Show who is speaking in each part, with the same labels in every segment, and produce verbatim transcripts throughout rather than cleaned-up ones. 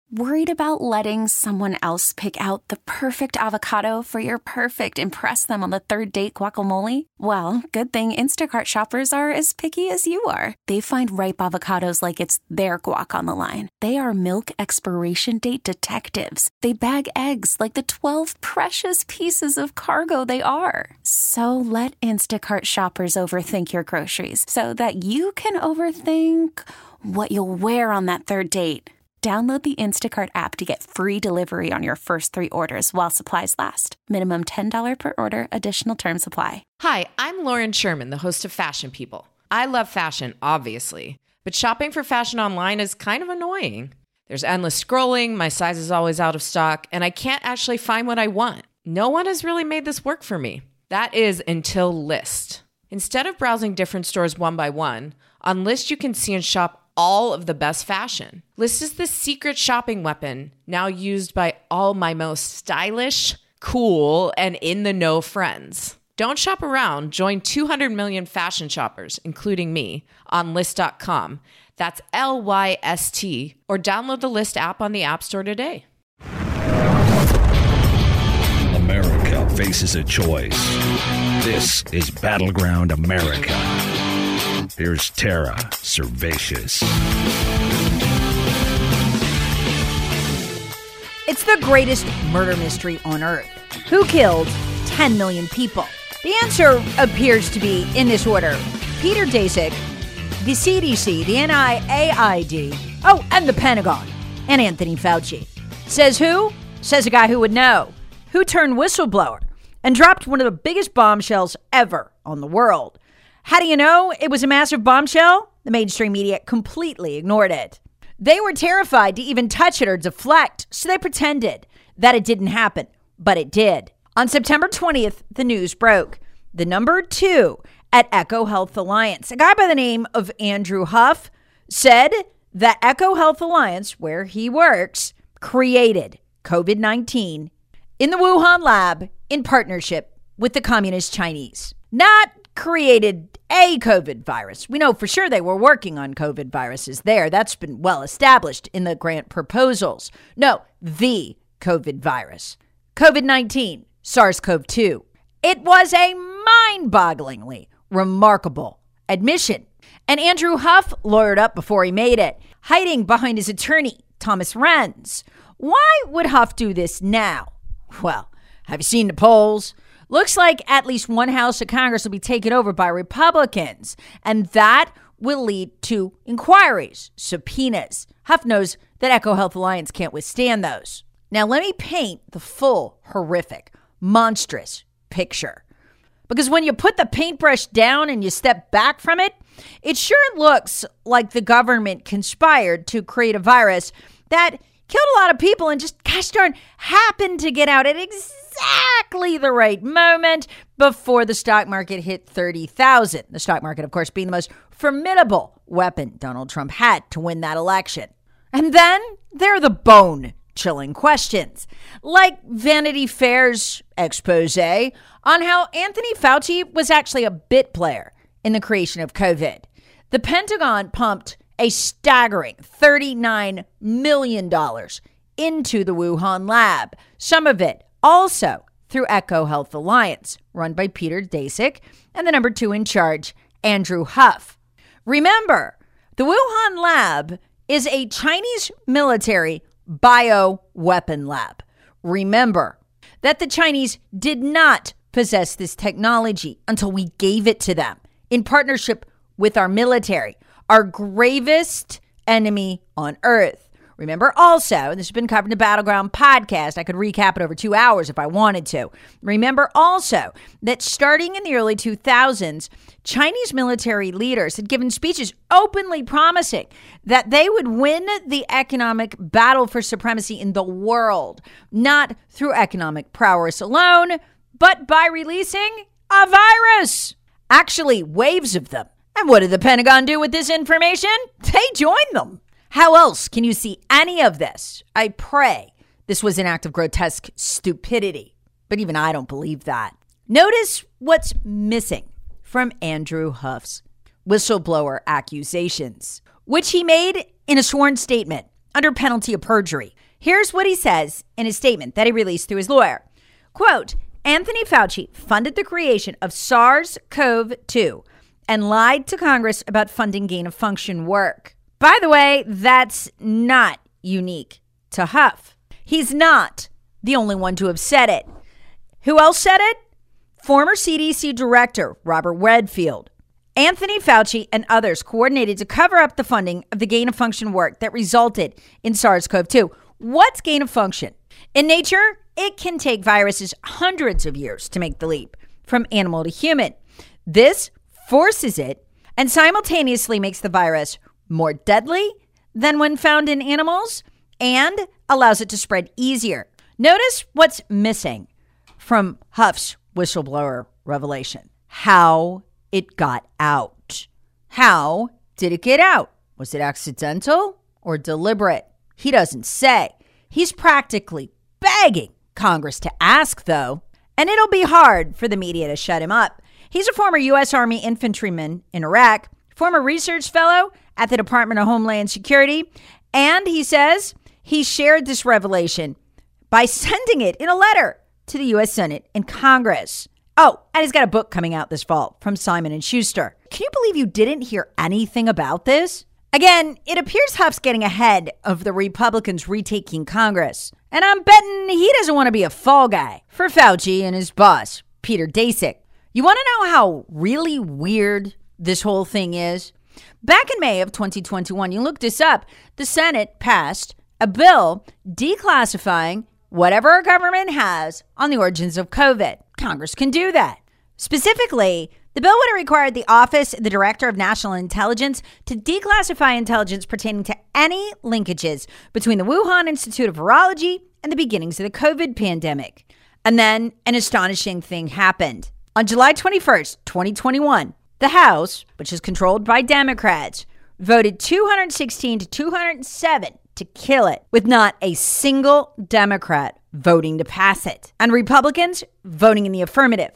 Speaker 1: Worried about letting someone else pick out the perfect avocado for your perfect impress them on the third date guacamole? Well, good thing Instacart shoppers are as picky as you are. They find ripe avocados like it's their guac on the line. They are milk expiration date detectives. They bag eggs like the twelve precious pieces of cargo they are. So let Instacart shoppers overthink your groceries so that you can overthink what you'll wear on that third date. Download the Instacart app to get free delivery on your first three orders while supplies last. Minimum ten dollars per order. Additional terms apply.
Speaker 2: Hi, I'm Lauren Sherman, the host of Fashion People. I love fashion, obviously, but shopping for fashion online is kind of annoying. There's endless scrolling, my size is always out of stock, and I can't actually find what I want. No one has really made this work for me. That is until Lyst. Instead of browsing different stores one by one, on Lyst you can see and shop all of the best fashion. Lyst is the secret shopping weapon now used by all my most stylish, cool, and in-the-know friends. Don't shop around. Join two hundred million fashion shoppers, including me, on Lyst dot com. That's L Y S T. Or download the Lyst app on the App Store today.
Speaker 3: America faces a choice. This is Battleground America. Here's Tara Servatius.
Speaker 4: It's the greatest murder mystery on Earth. Who killed ten million people? The answer appears to be in this order. Peter Daszak, the C D C, the N I A I D, oh, and the Pentagon, and Anthony Fauci. Says who? Says a guy who would know. Who turned whistleblower and dropped one of the biggest bombshells ever on the world. How do you know it was a massive bombshell? The mainstream media completely ignored it. They were terrified to even touch it or deflect, so they pretended that it didn't happen, but it did. On September twentieth, the news broke. The number two at EcoHealth Alliance, a guy by the name of Andrew Huff, said that EcoHealth Alliance, where he works, created covid nineteen in the Wuhan lab in partnership with the Communist Chinese. Not created a COVID virus. We know for sure they were working on COVID viruses there. That's been well established in the grant proposals. No, the COVID virus. covid nineteen, SARS-C o V two. It was a mind-bogglingly remarkable admission. And Andrew Huff lawyered up before he made it, hiding behind his attorney, Thomas Renz. Why would Huff do this now? Well, have you seen the polls? Looks like at least one house of Congress will be taken over by Republicans, and that will lead to inquiries, subpoenas. Huff knows that EcoHealth Alliance can't withstand those. Now, let me paint the full, horrific, monstrous picture. Because when you put the paintbrush down and you step back from it, it sure looks like the government conspired to create a virus that killed a lot of people and just, gosh darn, happened to get out at exactly the right moment before the stock market hit thirty thousand. The stock market, of course, being the most formidable weapon Donald Trump had to win that election. And then there are the bone-chilling questions, like Vanity Fair's expose on how Anthony Fauci was actually a bit player in the creation of COVID. The Pentagon pumped a staggering thirty-nine million dollars into the Wuhan lab, some of it also through EcoHealth Alliance, run by Peter Daszak and the number two in charge, Andrew Huff. Remember, the Wuhan lab is a Chinese military bioweapon lab. Remember that the Chinese did not possess this technology until we gave it to them in partnership with our military, our gravest enemy on earth. Remember also, and this has been covered in the Battleground podcast, I could recap it over two hours if I wanted to. Remember also that starting in the early two thousands, Chinese military leaders had given speeches openly promising that they would win the economic battle for supremacy in the world, not through economic prowess alone, but by releasing a virus. Actually, waves of them. And what did the Pentagon do with this information? They joined them. How else can you see any of this? I pray this was an act of grotesque stupidity, but even I don't believe that. Notice what's missing from Andrew Huff's whistleblower accusations, which he made in a sworn statement under penalty of perjury. Here's what he says in his statement that he released through his lawyer. Quote, Anthony Fauci funded the creation of SARS-C o V two and lied to Congress about funding gain-of-function work. By the way, that's not unique to Huff. He's not the only one to have said it. Who else said it? Former C D C Director Robert Redfield. Anthony Fauci and others coordinated to cover up the funding of the gain-of-function work that resulted in SARS-C o V two. What's gain-of-function? In nature, it can take viruses hundreds of years to make the leap from animal to human. This forces it and simultaneously makes the virus more deadly than when found in animals and allows it to spread easier. Notice what's missing from Huff's whistleblower revelation. How it got out. How did it get out? Was it accidental or deliberate? He doesn't say. He's practically begging Congress to ask, though, and it'll be hard for the media to shut him up. He's a former U S Army infantryman in Iraq, former research fellow at the Department of Homeland Security, and he says he shared this revelation by sending it in a letter to the U S Senate and Congress. Oh, and he's got a book coming out this fall from Simon and Schuster. Can you believe you didn't hear anything about this? Again, it appears Huff's getting ahead of the Republicans retaking Congress. And I'm betting he doesn't want to be a fall guy for Fauci and his boss, Peter Daszak. You want to know how really weird this whole thing is? Back in May of twenty twenty-one, you look this up, the Senate passed a bill declassifying whatever our government has on the origins of COVID. Congress can do that. Specifically, the bill would have required the Office of the Director of National Intelligence to declassify intelligence pertaining to any linkages between the Wuhan Institute of Virology and the beginnings of the COVID pandemic. And then an astonishing thing happened. On July twenty-first, twenty twenty-one, the House, which is controlled by Democrats, voted two hundred sixteen to two hundred seven to kill it, with not a single Democrat voting to pass it, and Republicans voting in the affirmative.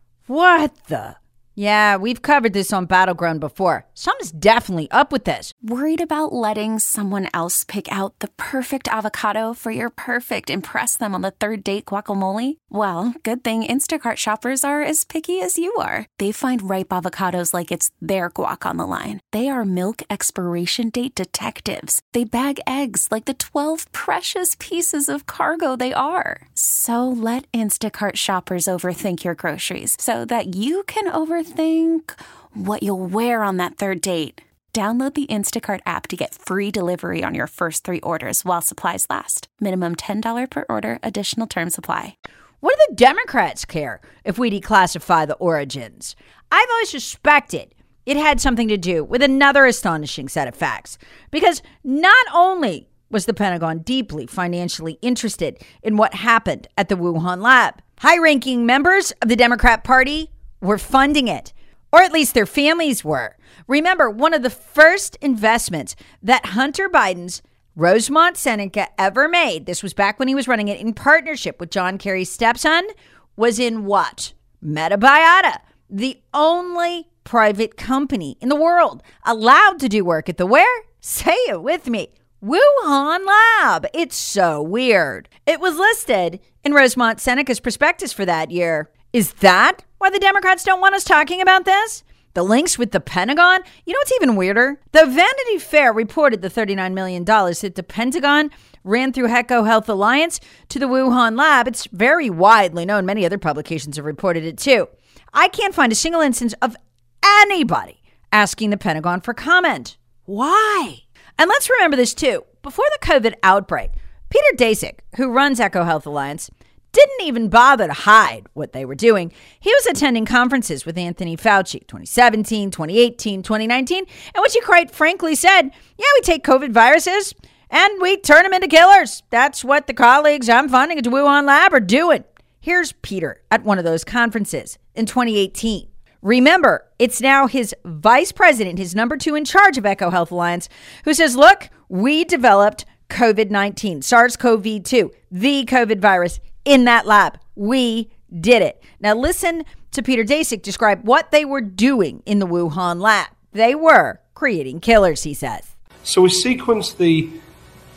Speaker 4: What the? Yeah, we've covered this on Battleground before. Something's definitely up with this.
Speaker 1: Worried about letting someone else pick out the perfect avocado for your perfect impress them on the third date guacamole? Well, good thing Instacart shoppers are as picky as you are. They find ripe avocados like it's their guac on the line. They are milk expiration date detectives. They bag eggs like the twelve precious pieces of cargo they are. So let Instacart shoppers overthink your groceries so that you can overthink Think what you'll wear on that third date. Download the Instacart app to get free delivery on your first three orders while supplies last. Minimum ten dollars per order. Additional terms apply.
Speaker 4: What do the Democrats care if we declassify the origins? I've always suspected it had something to do with another astonishing set of facts. Because not only was the Pentagon deeply financially interested in what happened at the Wuhan lab, high-ranking members of the Democrat Party were funding it, or at least their families were. Remember, one of the first investments that Hunter Biden's Rosemont Seneca ever made, this was back when he was running it in partnership with John Kerry's stepson, was in what? Metabiota, the only private company in the world allowed to do work at the where? Say it with me. Wuhan lab. It's so weird. It was listed in Rosemont Seneca's prospectus for that year. Is that why the Democrats don't want us talking about this? The links with the Pentagon? You know what's even weirder? The Vanity Fair reported the thirty-nine million dollars that the Pentagon ran through Hecco Health Alliance to the Wuhan lab. It's very widely known. Many other publications have reported it too. I can't find a single instance of anybody asking the Pentagon for comment. Why? And let's remember this too. Before the COVID outbreak, Peter Daszak, who runs Hecco Health Alliance, didn't even bother to hide what they were doing. He was attending conferences with Anthony Fauci, twenty seventeen, twenty eighteen, twenty nineteen, in which he quite frankly said, yeah, we take COVID viruses and we turn them into killers. That's what the colleagues I'm funding at the Wuhan lab are doing. Here's Peter at one of those conferences in twenty eighteen. Remember, it's now his vice president, his number two in charge of Hecco Health Alliance, who says, look, we developed COVID nineteen, SARS-C o V two, the COVID virus, in that lab. We did it. Now listen to Peter Daszak describe what they were doing in the Wuhan lab. They were creating killers, he says.
Speaker 5: So we sequenced the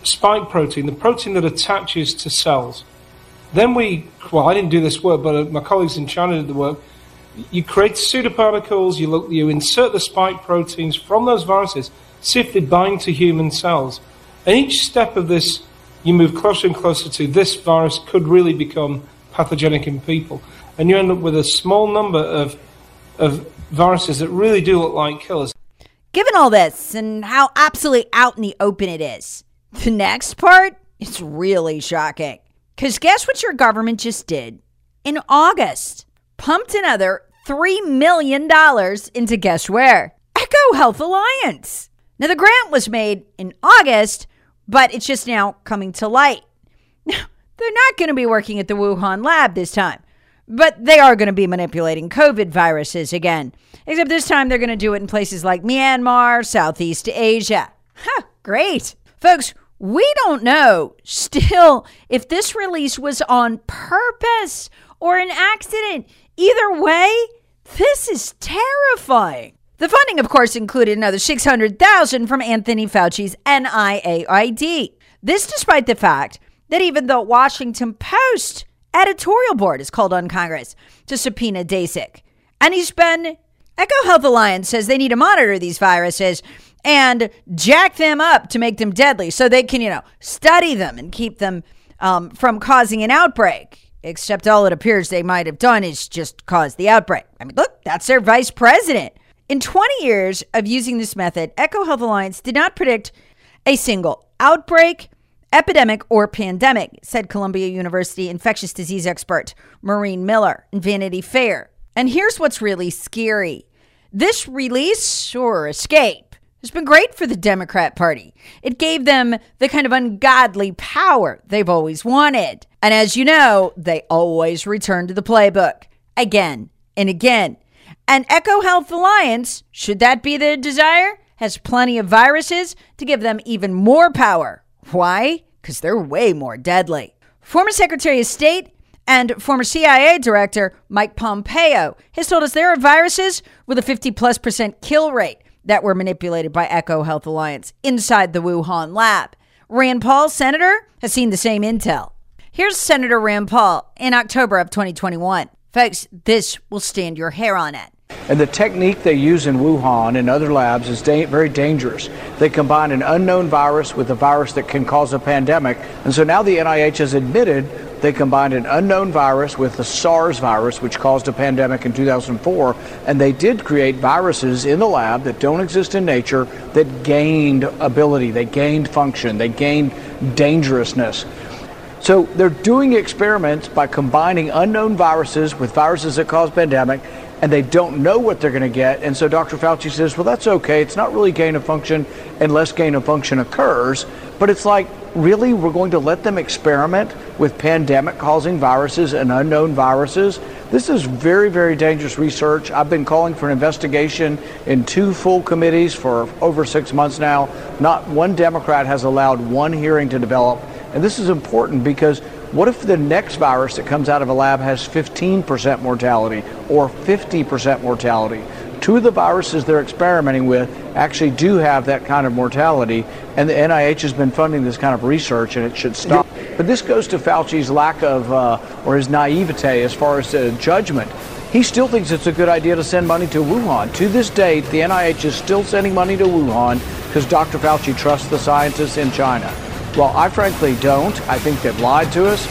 Speaker 5: spike protein, the protein that attaches to cells. Then we, well, I didn't do this work, but my colleagues in China did the work. You create pseudoparticles, you look, you insert the spike proteins from those viruses, see if they bind to human cells. And each step of this, you move closer and closer to this virus could really become pathogenic in people. And you end up with a small number of, of viruses that really do look like killers.
Speaker 4: Given all this and how absolutely out in the open it is, the next part is really shocking. Because guess what your government just did? In August, pumped another three million dollars into guess where? Echo Health Alliance. Now, the grant was made in August, but it's just now coming to light. Now, they're not going to be working at the Wuhan lab this time, but they are going to be manipulating COVID viruses again. Except this time they're going to do it in places like Myanmar, Southeast Asia. Huh, great. Folks, we don't know still if this release was on purpose or an accident. Either way, this is terrifying. The funding, of course, included another six hundred thousand dollars from Anthony Fauci's N I A I D. This despite the fact that even the Washington Post editorial board is called on Congress to subpoena Daszak. And he's been, Echo Health Alliance says they need to monitor these viruses and jack them up to make them deadly so they can, you know, study them and keep them um, from causing an outbreak. Except all it appears they might have done is just cause the outbreak. I mean, look, that's their vice president. In twenty years of using this method, Echo Health Alliance did not predict a single outbreak, epidemic, or pandemic, said Columbia University infectious disease expert Maureen Miller in Vanity Fair. And here's what's really scary. This release or escape has been great for the Democrat Party. It gave them the kind of ungodly power they've always wanted. And as you know, they always return to the playbook again and again. And Echo Health Alliance, should that be their desire, has plenty of viruses to give them even more power. Why? Because they're way more deadly. Former Secretary of State and former C I A Director Mike Pompeo has told us there are viruses with a fifty plus percent kill rate that were manipulated by Echo Health Alliance inside the Wuhan lab. Rand Paul, Senator, has seen the same intel. Here's Senator Rand Paul in October of twenty twenty-one. Folks, this will stand your hair on end.
Speaker 6: And the technique they use in Wuhan and other labs is da- very dangerous. They combine an unknown virus with a virus that can cause a pandemic. And so now the N I H has admitted they combined an unknown virus with the SARS virus, which caused a pandemic in two thousand four. And they did create viruses in the lab that don't exist in nature that gained ability, they gained function, they gained dangerousness. So they're doing experiments by combining unknown viruses with viruses that cause pandemic, and they don't know what they're going to get. And so Doctor Fauci says, well, that's okay. It's not really gain of function unless gain of function occurs. But it's like, really, we're going to let them experiment with pandemic-causing viruses and unknown viruses? This is very, very dangerous research. I've been calling for an investigation in two full committees for over six months now. Not one Democrat has allowed one hearing to develop. And this is important because what if the next virus that comes out of a lab has fifteen percent mortality or fifty percent mortality? Two of the viruses they're experimenting with actually do have that kind of mortality, and the N I H has been funding this kind of research, and it should stop. But this goes to Fauci's lack of, uh, or his naivete as far as uh, judgment. He still thinks it's a good idea to send money to Wuhan. To this date, the N I H is still sending money to Wuhan because Doctor Fauci trusts the scientists in China. Well, I frankly don't. I think they've lied to us.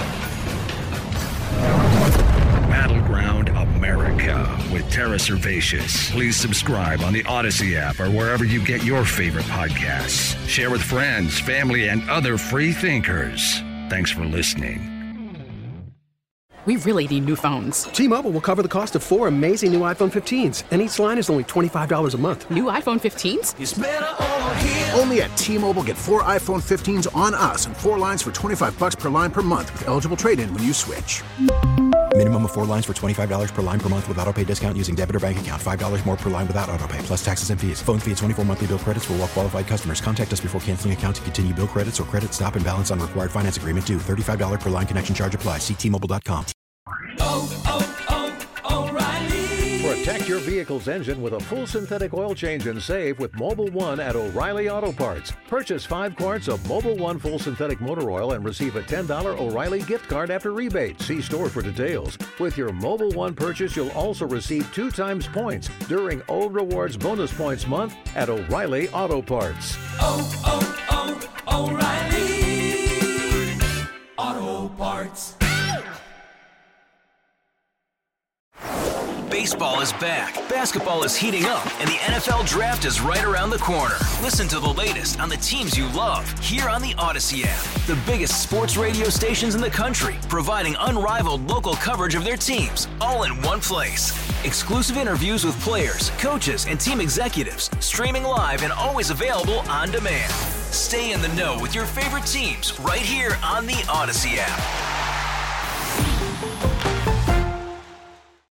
Speaker 3: Battleground America with Tara Servatius. Please subscribe on the Odyssey app or wherever you get your favorite podcasts. Share with friends, family, and other free thinkers. Thanks for listening.
Speaker 7: We really need new phones.
Speaker 8: T-Mobile will cover the cost of four amazing new iPhone fifteens, and each line is only twenty-five dollars a month.
Speaker 7: New iPhone fifteens?
Speaker 9: It's better over here. Only at T-Mobile, get four iPhone fifteens on us and four lines for twenty-five dollars per line per month with eligible trade-in when you switch.
Speaker 10: Minimum of four lines for twenty-five dollars per line per month with autopay discount using debit or bank account. five dollars more per line without autopay, plus taxes and fees. Phone fee at twenty-four monthly bill credits for well-qualified customers. Contact us before canceling account to continue bill credits or credit stop and balance on required finance agreement due. thirty-five dollars per line connection charge applies. See T Mobile dot com.
Speaker 11: Oh, oh, oh, O'Reilly.
Speaker 6: For a
Speaker 11: Protect your vehicle's engine with a full synthetic oil change and save with Mobil one at O'Reilly Auto Parts. Purchase five quarts of Mobil one full synthetic motor oil and receive a ten dollars O'Reilly gift card after rebate. See store for details. With your Mobil one purchase, you'll also receive two times points during O Rewards Bonus Points Month at O'Reilly Auto Parts.
Speaker 12: Oh, oh, oh, O'Reilly Auto Parts.
Speaker 13: Baseball is back, basketball is heating up, and the N F L Draft is right around the corner. Listen to the latest on the teams you love here on the Odyssey app. The biggest sports radio stations in the country, providing unrivaled local coverage of their teams, all in one place. Exclusive interviews with players, coaches, and team executives, streaming live and always available on demand. Stay in the know with your favorite teams right here on the Odyssey app.